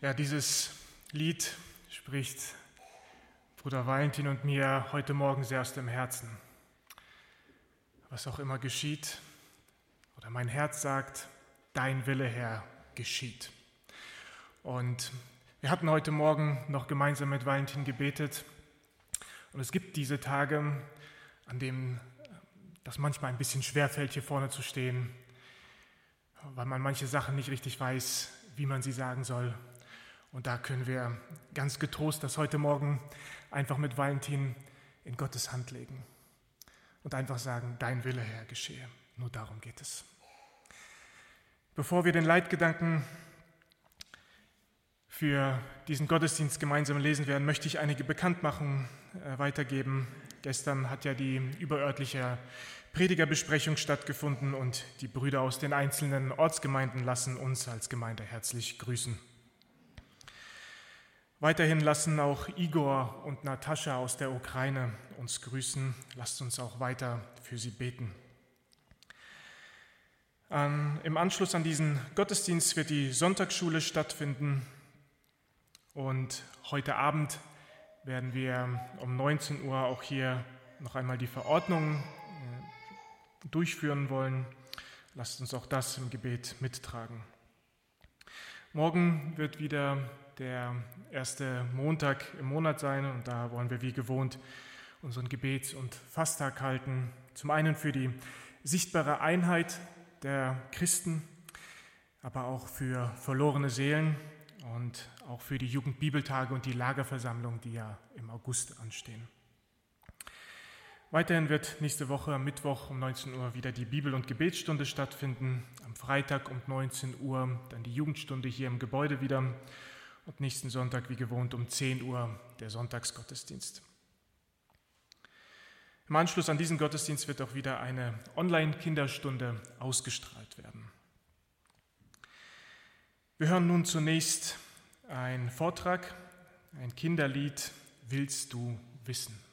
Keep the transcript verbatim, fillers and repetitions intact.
Ja, dieses Lied spricht Bruder Valentin und mir heute Morgen sehr aus dem Herzen. Was auch immer geschieht, oder mein Herz sagt, dein Wille, Herr, geschieht. Und wir hatten heute Morgen noch gemeinsam mit Valentin gebetet. Und es gibt diese Tage, an denen das manchmal ein bisschen schwerfällt, hier vorne zu stehen, weil man manche Sachen nicht richtig weiß, wie man sie sagen soll. Und da können wir ganz getrost das heute Morgen einfach mit Valentin in Gottes Hand legen und einfach sagen, dein Wille, Herr, geschehe. Nur darum geht es. Bevor wir den Leitgedanken für diesen Gottesdienst gemeinsam lesen werden, möchte ich einige Bekanntmachungen äh, weitergeben. Gestern hat ja die überörtliche Predigerbesprechung stattgefunden und die Brüder aus den einzelnen Ortsgemeinden lassen uns als Gemeinde herzlich grüßen. Weiterhin lassen auch Igor und Natascha aus der Ukraine uns grüßen. Lasst uns auch weiter für sie beten. Ähm, Im Anschluss an diesen Gottesdienst wird die Sonntagsschule stattfinden und heute Abend werden wir um neunzehn Uhr auch hier noch einmal die Verordnung äh, durchführen wollen. Lasst uns auch das im Gebet mittragen. Morgen wird wieder der erste Montag im Monat sein und da wollen wir wie gewohnt unseren Gebets- und Fasttag halten. Zum einen für die sichtbare Einheit der Christen, aber auch für verlorene Seelen und auch für die Jugendbibeltage und die Lagerversammlung, die ja im August anstehen. Weiterhin wird nächste Woche am Mittwoch um neunzehn Uhr wieder die Bibel- und Gebetsstunde stattfinden. Am Freitag um neunzehn Uhr dann die Jugendstunde hier im Gebäude wieder. Und nächsten Sonntag, wie gewohnt, um zehn Uhr der Sonntagsgottesdienst. Im Anschluss an diesen Gottesdienst wird auch wieder eine Online-Kinderstunde ausgestrahlt werden. Wir hören nun zunächst einen Vortrag, ein Kinderlied, Willst du wissen?